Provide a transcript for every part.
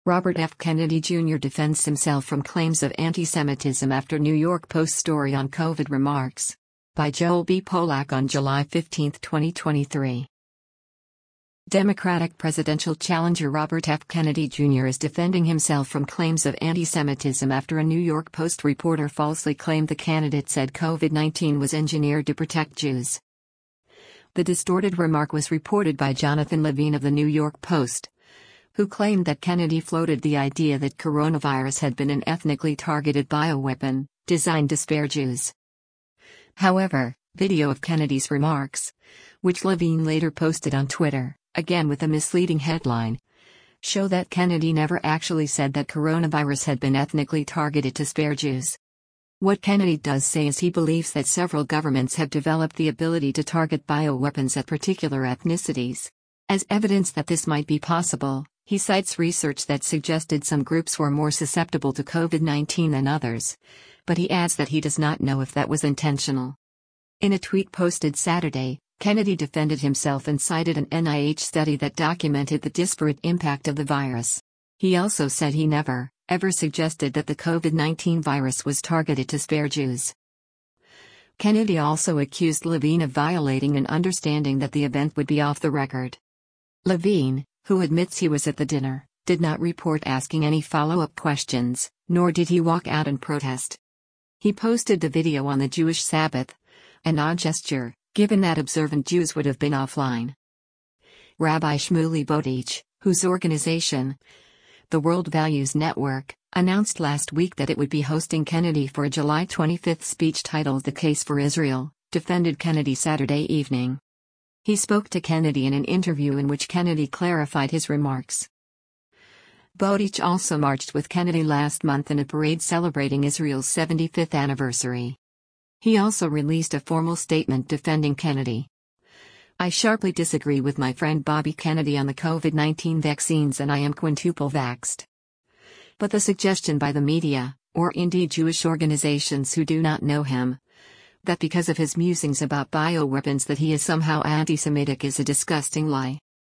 Robert F. Kennedy Jr. defends himself from claims of anti-Semitism after New York Post story on COVID remarks. By Joel B. Polak on July 15, 2023. Democratic presidential challenger Robert F. Kennedy Jr. is defending himself from claims of anti-Semitism after a New York Post reporter falsely claimed the candidate said COVID-19 was engineered to protect Jews. The distorted remark was reported by Jonathan Levine of the New York Post, who claimed that Kennedy floated the idea that coronavirus had been an ethnically targeted bioweapon, designed to spare Jews. However, video of Kennedy's remarks, which Levine later posted on Twitter, again with a misleading headline, show that Kennedy never actually said that coronavirus had been ethnically targeted to spare Jews. What Kennedy does say is he believes that several governments have developed the ability to target bioweapons at particular ethnicities. As evidence that this might be possible, he cites research that suggested some groups were more susceptible to COVID-19 than others, but he adds that he does not know if that was intentional. In a tweet posted Saturday, Kennedy defended himself and cited an NIH study that documented the disparate impact of the virus. He also said he never, ever suggested that the COVID-19 virus was targeted to spare Jews. Kennedy also accused Levine of violating an understanding that the event would be off the record. Levine, who admits he was at the dinner, did not report asking any follow-up questions, nor did he walk out and protest. He posted the video on the Jewish Sabbath, an odd gesture, given that observant Jews would have been offline. Rabbi Shmuley Boteach, whose organization, the World Values Network, announced last week that it would be hosting Kennedy for a July 25 speech titled The Case for Israel, defended Kennedy Saturday evening. He spoke to Kennedy in an interview in which Kennedy clarified his remarks. Boteach also marched with Kennedy last month in a parade celebrating Israel's 75th anniversary. He also released a formal statement defending Kennedy. I sharply disagree with my friend Bobby Kennedy on the COVID-19 vaccines and I am quintuple vaxxed. But the suggestion by the media, or indeed Jewish organizations who do not know him, that because of his musings about bioweapons that he is somehow anti-Semitic is a disgusting lie.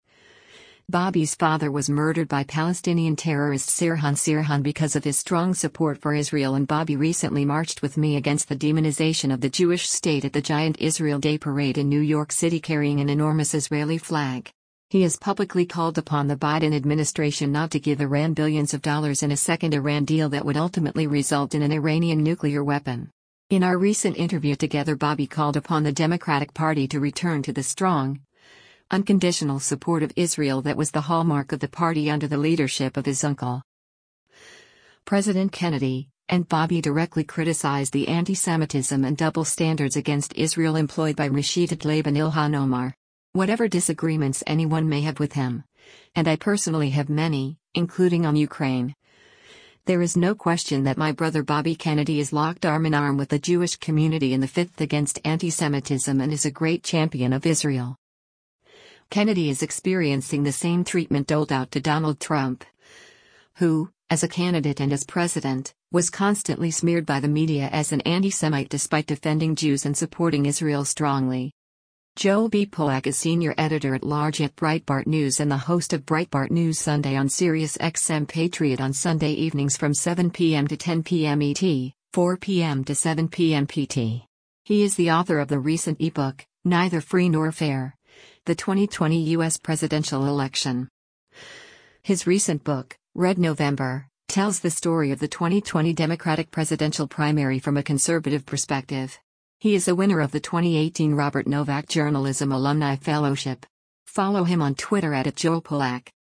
Bobby's father was murdered by Palestinian terrorist Sirhan Sirhan because of his strong support for Israel, and Bobby recently marched with me against the demonization of the Jewish state at the giant Israel Day parade in New York City carrying an enormous Israeli flag. He has publicly called upon the Biden administration not to give Iran billions of dollars in a second Iran deal that would ultimately result in an Iranian nuclear weapon. In our recent interview together, Bobby called upon the Democratic Party to return to the strong, unconditional support of Israel that was the hallmark of the party under the leadership of his uncle, President Kennedy, and Bobby directly criticized the anti-Semitism and double standards against Israel employed by Rashida Tlaib and Ilhan Omar. Whatever disagreements anyone may have with him, and I personally have many, including on Ukraine, there is no question that my brother Bobby Kennedy is locked arm in arm with the Jewish community in the fight against anti-Semitism and is a great champion of Israel. Kennedy is experiencing the same treatment doled out to Donald Trump, who, as a candidate and as president, was constantly smeared by the media as an anti-Semite despite defending Jews and supporting Israel strongly. Joel B. Polak is senior editor-at-large at Breitbart News and the host of Breitbart News Sunday on Sirius XM Patriot on Sunday evenings from 7 p.m. to 10 p.m. ET, 4 p.m. to 7 p.m. PT. He is the author of the recent ebook, Neither Free Nor Fair: The 2020 U.S. Presidential Election. His recent book, Red November, tells the story of the 2020 Democratic presidential primary from a conservative perspective. He is a winner of the 2018 Robert Novak Journalism Alumni Fellowship. Follow him on Twitter @JoelPolak.